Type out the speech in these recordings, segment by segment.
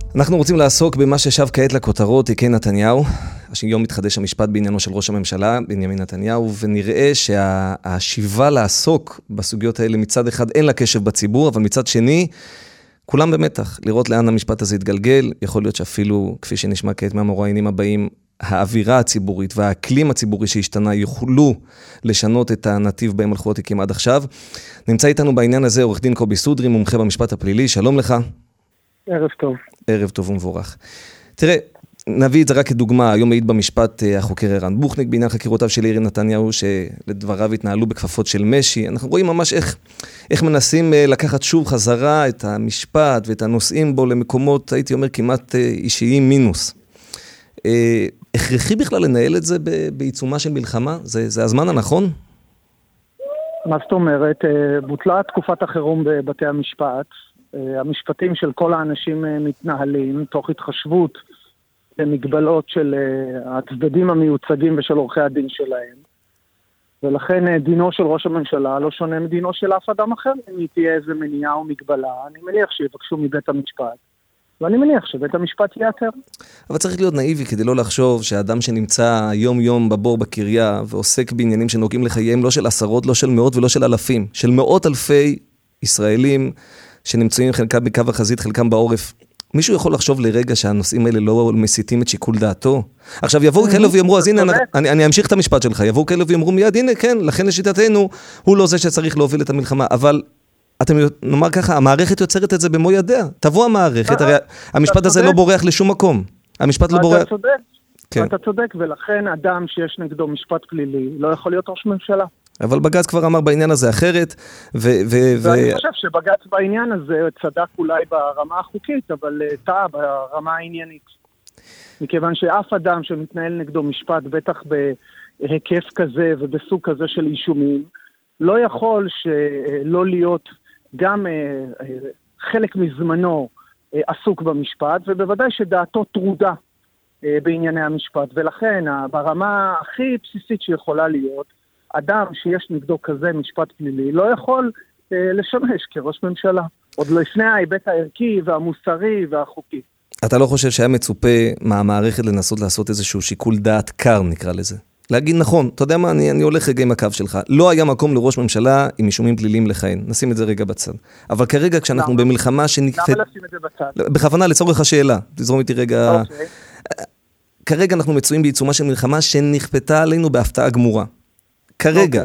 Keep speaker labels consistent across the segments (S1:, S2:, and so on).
S1: אנחנו רוצים לעסוק במה ששב כעת לכותרות, תיקי נתניהו. היום מתחדש המשפט בעניינו של ראש הממשלה, בנימין נתניהו, ונראה שהשיבה לעסוק בסוגיות האלה מצד אחד אין לה קשב בציבור, אבל מצד שני, כולם במתח, לראות לאן המשפט הזה יתגלגל. יכול להיות שאפילו, כפי שנשמע כעת מהמרואיינים הבאים, האווירה הציבורית והאקלים הציבורי שהשתנה יוכלו לשנות את הנתיב בהם הלכו התיקים עד עכשיו. נמצא איתנו בעניין הזה עורך דין קובי סודרי, מומחה במשפט הפלילי. שלום לך.
S2: ערב טוב.
S1: ערב טוב ומבורך. תראה, נביא את זה רק כדוגמה. היום העיד במשפט החוקר ערן בוכניק בעניין חקירותיו של יאיר נתניהו, שלדבריו התנהלו בכפפות של משי. אנחנו רואים ממש איך מנסים לקחת שוב חזרה את המשפט ואת הנושאים בו למקומות, הייתי אומר, כמעט אישיים מינוס. הכרחי בכלל לנהל את זה בעיצומה של מלחמה? זה הזמן הנכון?
S2: מה זאת אומרת? בוטלה תקופת החירום בבתי המשפט. המשפטים של כל האנשים מתנהלים תוך התחשבות במגבלות של הצדדים המיוצגים ושל עורכי הדין שלהם. ולכן דינו של ראש הממשלה לא שונה מדינו של אף אדם אחר. אם תהיה איזה מניעה או מגבלה, אני מניח שיבקשו מבית המשפט. ואני מניח שבית המשפט יאתר.
S1: אבל צריך להיות נאיבי כדי לא לחשוב שהאדם שנמצא יום-יום בבור בקריה ועוסק בעניינים שנוגעים לחייהם לא של עשרות, לא של מאות ולא של אלפים, של מאות אלפי ישראלים שנמצאים חלקם בקו החזית, חלקם בעורף. מישהו יכול לחשוב לרגע שהנושאים האלה לא מסיתים את שיקול דעתו? עכשיו יבואו כאלה ויאמרו, אז הנה, אני אמשיך את המשפט שלך, יבואו כאלה ויאמרו מיד, הנה כן, לכן לשיטתנו, הוא לא זה שצריך להוביל את המלחמה, אבל אתם נאמר ככה, המערכת יוצרת את זה במו ידיה. תבוא המערכת, הרי המשפט הזה לא בורח לשום מקום. המשפט לא בורח.
S2: אתה צודק, ולכן אדם שיש נגדו משפט פלילי לא יכול להיות ראש ממשלה.
S1: אבל בג"ץ כבר אמר בעניין הזה אחרת,
S2: ואני חושב שבג"ץ בעניין הזה צדק אולי ברמה החוקית, אבל טעה ברמה העניינית. מכיוון שאף אדם שמתנהל נגדו משפט, בטח בהיקף כזה ובסוג כזה של אישומים, לא יכול שלא להיות גם חלק מזמנו עסוק במשפט, ובוודאי שדעתו טרודה בענייני המשפט. ולכן ברמה הכי בסיסית שיכולה להיות, אדם שיש נגדו כזה משפט פלילי לא יכול לשמש כראש ממשלה. עוד לא לפני ההיבט הערכי והמוסרי והחוקי.
S1: אתה לא חושב שהיה מצופה מהמערכת לנסות לעשות איזשהו שיקול דעת קר, נקרא לזה? להגיד נכון, אתה יודע מה, אני הולך רגע עם הקו שלך. לא היה מקום לראש ממשלה עם אישומים פליליים לכהן. נשים את זה רגע בצד. אבל כרגע כשאנחנו במלחמה שנקפת...
S2: למה לשים את זה בצד?
S1: בכוונה לצורך השאלה. תזרום איתי רגע... כרגע אנחנו מצויים בעיצומה של מלחמה שנכפתה עלינו בהפתעה גמורה. כרגע,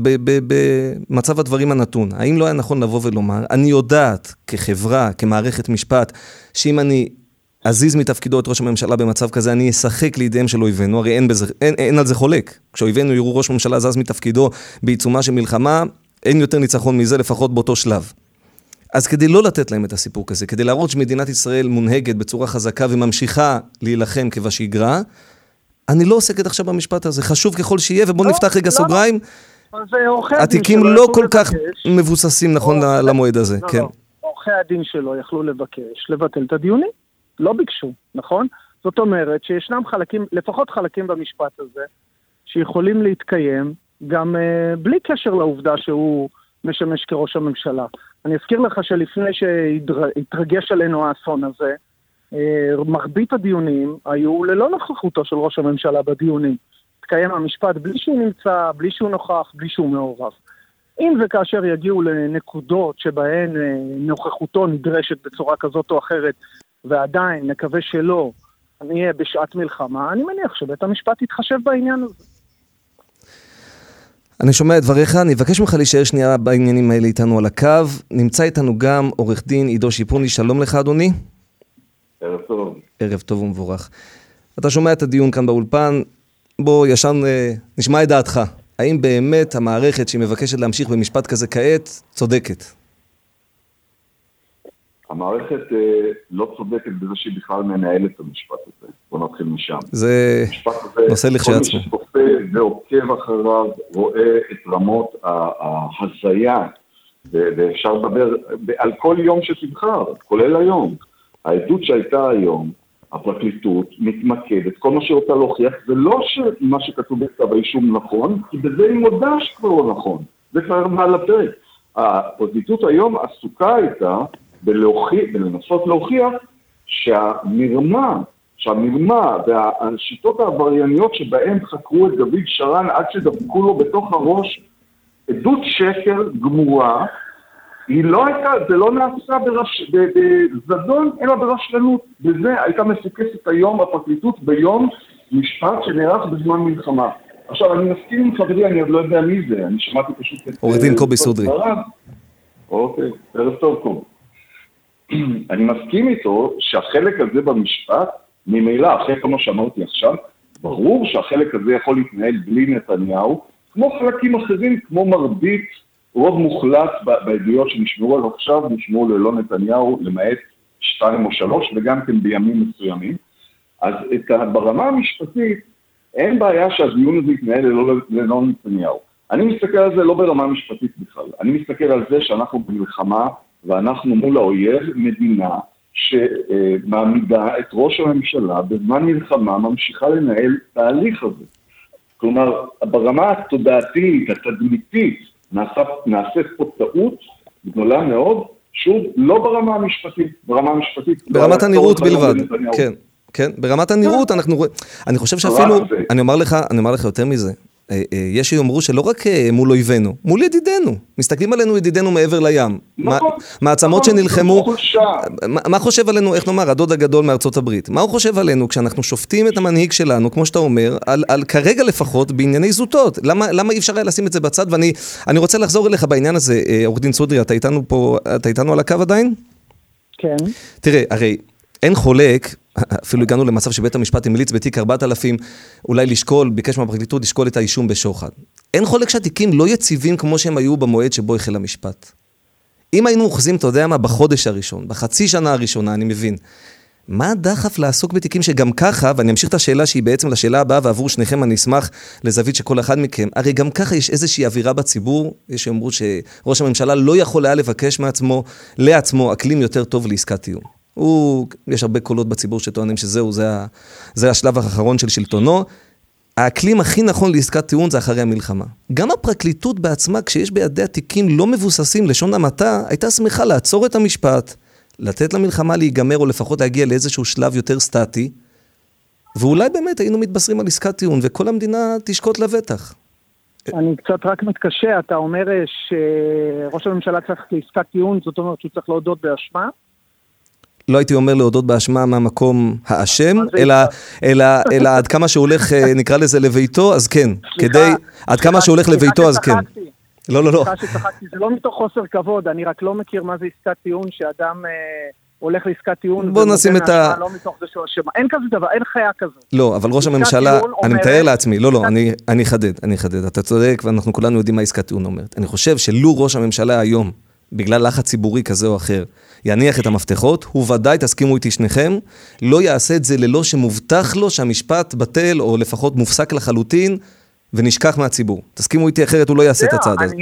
S1: במצב הדברים הנתון, האם לא היה נכון לבוא ולומר, אני יודעת כחברה, כמערכת משפט, שאם אני אזיז מתפקידו את ראש הממשלה במצב כזה, אני אשחק לידיהם של אויבינו, הרי אין על זה חולק. כשאויבינו יראו ראש ממשלה זז מתפקידו בעיצומה של מלחמה, אין יותר ניצחון מזה, לפחות באותו שלב. אז כדי לא לתת להם את הסיפור כזה, כדי להראות שמדינת ישראל מונהגת בצורה חזקה וממשיכה להילחם כבשגרה, אני לא עוסקת עכשיו במשפט הזה, חשוב ככל שיהיה, ובוא נפתח רגע סוגריים. התיקים לא כל כך מבוססים נכון למועד הזה.
S2: עורכי הדין שלו יכלו לבקש, לבטל את הדיונים. לא ביקשו, נכון? זאת אומרת שישנם חלקים, לפחות חלקים במשפט הזה, שיכולים להתקיים גם בלי קשר לעובדה שהוא משמש כראש הממשלה. אני אזכיר לך שלפני שהתרגש עלינו האסון הזה, מרבית הדיונים היו ללא נוכחותו של ראש הממשלה בדיונים. התקיים המשפט בלי שהוא נמצא, בלי שהוא נוכח, בלי שהוא מעורב. אם וכאשר יגיעו לנקודות שבהן נוכחותו נדרשת בצורה כזאת או אחרת, ועדיין נקווה שלא נהיה בשעת מלחמה, אני מניח שבית המשפט יתחשב בעניין הזה.
S1: אני שומע את דבריך, אני אבקש ממך להישאר שנייה בעניינים האלה איתנו על הקו. נמצא איתנו גם עורך דין עידו שיפוני, שלום לך אדוני.
S3: ערב טוב.
S1: ערב טוב ומבורך. אתה שומע את הדיון כאן באולפן, בוא ישן נשמע את דעתך. האם באמת המערכת שהיא מבקשת להמשיך במשפט כזה כעת צודקת?
S3: המערכת לא צודקת בזה שהיא בכלל מנהלת את המשפט הזה. בוא נתחיל משם.
S1: זה נושא לכשעצמו.
S3: כל מי שצופה ועוקב אחריו רואה את רמות ההזיה, ואפשר לדבר על כל יום שתבחר, כולל היום. העדות שהייתה היום, הפרקליטות מתמקדת, כל מה שרוצה להוכיח, זה לא שמה שכתוב בכתב האישום נכון, כי בזה היא מודה שכבר לא נכון. זה כבר מעל הפרק. הפרקליטות היום עסוקה הייתה בלנסות להוכיח שהמרמה והשיטות העברייניות שבהם חקרו את דוד שרן עד שדפקו לו בתוך הראש עדות שקר גמורה, היא לא הייתה, זה לא נעשה בזדון, אלא ברשלנות. וזה הייתה מפוקסת היום הפרקליטות ביום משפט שנערך בזמן מלחמה. עכשיו, אני מסכים עם חברי, אני עוד לא יודע מי זה, אני שמעתי פשוט את...
S1: עורך דין קובי סודרי.
S3: אוקיי, ערב טוב קובי. אני מסכים איתו שהחלק הזה במשפט, ממילא, אחרי כמו שאמרתי עכשיו, ברור שהחלק הזה יכול להתנהל בלי נתניהו, כמו חלקים אחרים, כמו מרבית, רוב מוחלט בעדויות שנשמעו על עכשיו, נשמעו ללא נתניהו, למעט 2 או 3, וגם כן בימים מסוימים. אז ברמה המשפטית, אין בעיה שהדיון הזה יתנהל ללא נתניהו. אני מסתכל על זה לא ברמה משפטית בכלל. אני מסתכל על זה שאנחנו במלחמה, ואנחנו מול האויב מדינה שמעמידה את ראש הממשלה בזמן מלחמה, ממשיכה לנהל תהליך הזה. כלומר, ברמה התודעתית, התדמיתית, נעשית פה טעות גדולה מאוד, שוב, לא ברמה המשפטית,
S1: ברמת הנראות בלבד, כן. כן, ברמת הנראות אנחנו רואים, אני חושב שאפילו, אני אומר לך יותר מזה, יש שיאמרו שלא רק מול אויבינו, מול ידידינו, מסתכלים עלינו ידידינו מעבר לים, מעצמות שנלחמו, מה חושב עלינו, איך נאמר, הדוד הגדול מארצות הברית, מה הוא חושב עלינו כשאנחנו שופטים את המנהיג שלנו, כמו שאתה אומר, על כרגע לפחות בענייני זוטות, למה אי אפשר היה לשים את זה בצד, ואני רוצה לחזור אליך בעניין הזה, עורך דין סודרי, אתה איתנו על הקו עדיין?
S2: כן.
S1: תראה, הרי אין חולק, אפילו הגענו למצב שבית המשפט המליץ בתיק 4000, אולי לשקול, ביקש מהפרקליטות לשקול את האישום בשוחד. אין חולק שהתיקים לא יציבים כמו שהם היו במועד שבו החל המשפט. אם היינו אוחזים, אתה יודע מה, בחודש הראשון, בחצי שנה הראשונה, אני מבין. מה הדחף לעסוק בתיקים שגם ככה, ואני אמשיך את השאלה שהיא בעצם לשאלה הבאה, ועבור שניכם אני אשמח לזווית שכל אחד מכם, הרי גם ככה יש איזושהי אווירה בציבור, יש שאומרו שראש הממשלה לא יכול היה לבקש לעצמו אקלים יותר טוב לעסקת טיעון. יש הרבה קולות בציבור שטוענים שזהו, זה השלב האחרון של שלטונו. האקלים הכי נכון לעסקת טיעון זה אחרי המלחמה. גם הפרקליטות בעצמה, כשיש בידי התיקים לא מבוססים לשון המעטה, הייתה שמחה לעצור את המשפט, לתת למלחמה להיגמר או לפחות להגיע לאיזשהו שלב יותר סטטי, ואולי באמת היינו מתבשרים על עסקת טיעון, וכל המדינה תשקוט לבטח.
S2: אני קצת רק מתקשה, אתה אומר שראש הממשלה צריך לעסקת טיעון, זאת אומרת שהוא צריך להודות באשמה?
S1: לא הייתי אומר להודות באשמה מהמקום האשם, אלא עד כמה שהוא הולך, נקרא לזה לביתו, אז כן. עד כמה שהוא הולך לביתו, אז כן. לא.
S2: סליחה שצחקתי, זה לא מתוך חוסר כבוד, אני רק לא מכיר מה זה עסקת טיעון, שאדם הולך לעסקת טיעון,
S1: בוא נשים את ה...
S2: לא מתוך זה שהוא אשם. אין כזה דבר, אין חיה כזאת.
S1: לא, אבל ראש הממשלה, אני מתאר לעצמי, לא, אני אחדד. אתה צודק, ואנחנו כולנו יודעים מה עסקת טיעון אומרת. אני חושב שלו ראש הממשלה היום, בגלל לחץ ציבורי כזה או אחר, יניח את המפתחות, הוא ודאי, תסכימו איתי שניכם, לא יעשה את זה ללא שמובטח לו שהמשפט בטל, או לפחות מופסק לחלוטין, ונשכח מהציבור. תסכימו איתי, אחרת הוא לא יעשה את הצעד הזה.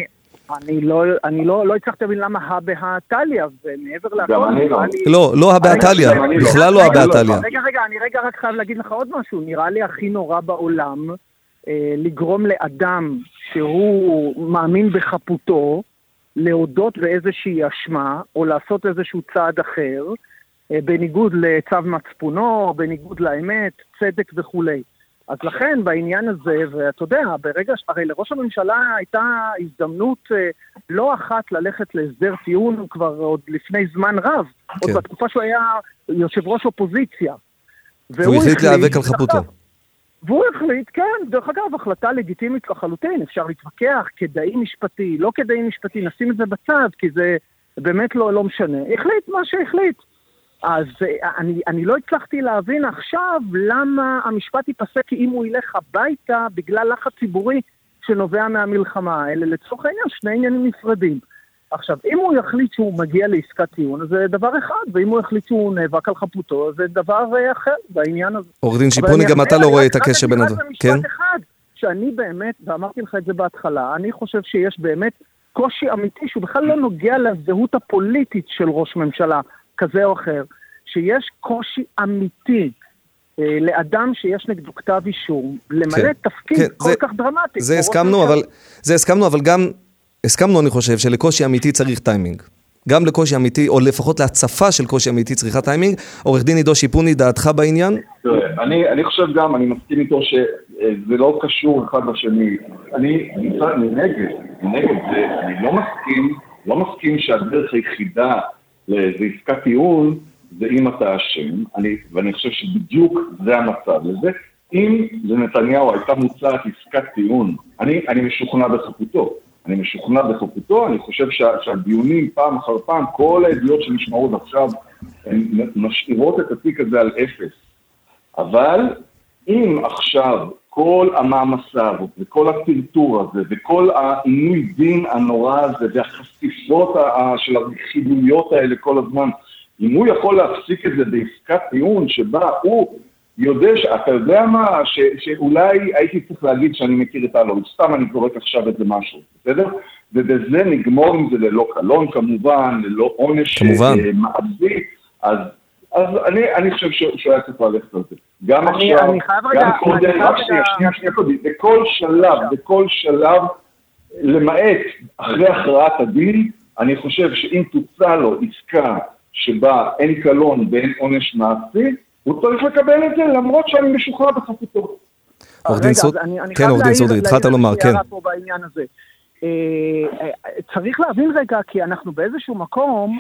S2: אני לא הצלחתי להבין למה הבהטליה, ומעבר להכל...
S1: לא הבהטליה, בכלל לא הבהטליה.
S2: רגע, אני רק חייב להגיד לך עוד משהו, נראה לי הכי נורא בעולם, לגרום לאדם שהוא מאמין בחפותו, להודות באיזושהי אשמה, או לעשות איזשהו צעד אחר, בניגוד לצו מצפונו, בניגוד לאמת, צדק וכולי. אז לכן בעניין הזה, ואתה יודע, הרי לראש הממשלה הייתה הזדמנות לא אחת ללכת להסדר טיעון כבר עוד לפני זמן רב, עוד בתקופה שהוא היה יושב ראש אופוזיציה.
S1: והוא החליט להיאבק על חפותו.
S2: והוא החליט, כן, דרך אגב, החלטה לגיטימית לחלוטין, אפשר להתווכח, כדאי משפטי, לא כדאי משפטי, נשים את זה בצד, כי זה באמת לא משנה. החליט מה שהחליט. אז אני לא הצלחתי להבין עכשיו למה המשפט ייפסק אם הוא ילך הביתה בגלל לחץ ציבורי שנובע מהמלחמה. אלה לצורך העניין שני עניינים נפרדים. עכשיו, אם הוא יחליט שהוא מגיע לעסקת טיעון, זה דבר אחד, ואם הוא יחליט שהוא נאבק על חפותו, זה דבר אחר בעניין הזה.
S1: עורך דין שיפוני, גם אתה לא רואה את הקשר בין הדברים.
S2: כן? משפט אחד, שאני באמת, ואמרתי לך את זה בהתחלה, אני חושב שיש באמת קושי אמיתי, שהוא בכלל לא נוגע לזהות הפוליטית של ראש ממשלה כזה או אחר, שיש קושי אמיתי לאדם שיש נגדו כתב אישום, למלא תפקיד כל כך דרמטי.
S1: זה הסכמנו, אבל גם הסכמנו, אני חושב, שלקושי אמיתי צריך טיימינג. גם לקושי אמיתי, או לפחות להצפה של קושי אמיתי צריכה טיימינג. עורך דין עידו שיפוני, דעתך בעניין?
S3: אני חושב גם, אני מסכים איתו שזה לא קשור אחד לשני. אני נגד זה, אני לא מסכים שהדרך היחידה לאיזו עסקת טיעון, זה אם אתה אשם, ואני חושב שבדיוק זה המצב לזה. אם לנתניהו הייתה מוצעת עסקת טיעון, אני משוכנע בחפותו, אני חושב שהדיונים פעם אחר פעם, כל העדויות שנשמעות עכשיו, הן משאירות את התיק הזה על אפס. אבל אם עכשיו כל המאמסה וכל הטרטור הזה, וכל העינוי דין הנורא הזה, והחשיפות של הרכיבויות האלה כל הזמן, אם הוא יכול להפסיק את זה בעסקת טיעון שבה הוא יודע, אתה יודע מה, שאולי הייתי צריך להגיד שאני מכיר את העלון, סתם אני זורק עכשיו את זה משהו, בסדר? ובזה נגמור עם זה ללא קלון כמובן, ללא עונש מעשי, אז אני חושב שהוא היה צריך ללכת על זה. גם עכשיו, גם קודם, רק שנייה קודם, בכל שלב, למעט אחרי הכרעת הדין, אני חושב שאם תוצא לו עסקה שבה אין קלון ואין עונש מעשי, הוא צריך לקבל את זה, למרות שאני משוחרר בחפותו.
S1: עורך דין סודרי, התחלת לומר, כן.
S2: צריך להבין רגע, כי אנחנו באיזשהו מקום,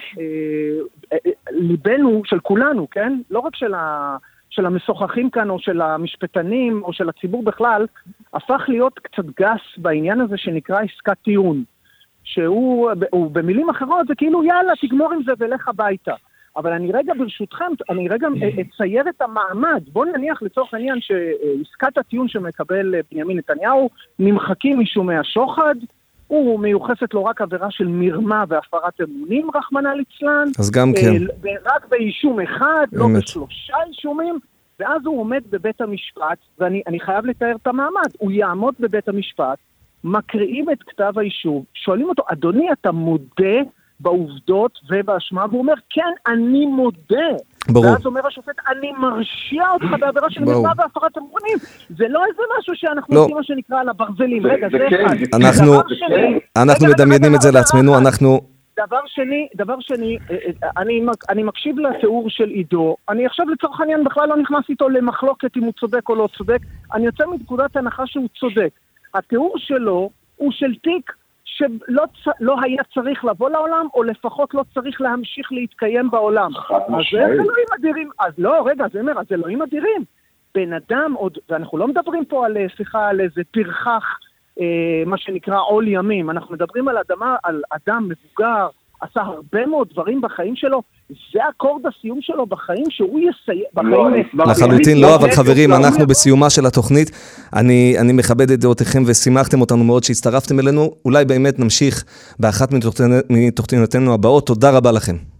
S2: ליבנו של כולנו, כן? לא רק של המשוחחים כאן, או של המשפטנים, או של הציבור בכלל, הפך להיות קצת גס בעניין הזה שנקרא עסקת טיעון. שהוא במילים אחרות, זה כאילו יאללה, תגמור עם זה ולך הביתה. אבל אני רגע ברשותכם, אני רגע אצייר את המעמד. בואו נניח לצורך העניין שעסקת הטיעון שמקבל בנימין נתניהו, נמחקים משומי השוחד, הוא מיוחסת לו רק עבירה של מרמה והפרת אמונים, רחמנא ליצלן.
S1: אז גם כן.
S2: רק באישום אחד, לא בשלושה אישומים, ואז הוא עומד בבית המשפט, ואני חייב לתאר את המעמד, הוא יעמוד בבית המשפט, מקריאים את כתב האישום, שואלים אותו, אדוני, אתה מודה בעובדות ובאשמה, והוא אומר, כן, אני מודה.
S1: ברור.
S2: ואז אומר השופט, אני מרשיע אותך בעבירה של מרמה והפרת אמונים. זה לא איזה משהו שאנחנו עושים מה שנקרא על הברזלים. רגע, זה אחד.
S1: אנחנו מדמיינים את זה לעצמנו, אנחנו...
S2: דבר שני, אני מקשיב לתיאור של עידו, אני עכשיו לצורך העניין בכלל לא נכנס איתו למחלוקת אם הוא צודק או לא צודק, אני יוצא מנקודת הנחה שהוא צודק. התיאור שלו הוא של תיק שלא היה צריך לבוא לעולם, או לפחות לא צריך להמשיך להתקיים בעולם. אז זה אלוהים אדירים. אז לא, רגע, זה אומר, אז אלוהים אדירים. בן אדם, ואנחנו לא מדברים פה על שיחה, על איזה פרחח, מה שנקרא עול ימים. אנחנו מדברים על אדם מבוגר, עשה הרבה מאוד דברים בחיים שלו, זה אקורד הסיום שלו בחיים, שהוא יסיים בחיים.
S1: לחלוטין לא, אבל חברים, אנחנו בסיומה של התוכנית, אני מכבד את דעותיכם ושימחתם אותנו מאוד שהצטרפתם אלינו, אולי באמת נמשיך באחת מתוכניותינו הבאות, תודה רבה לכם.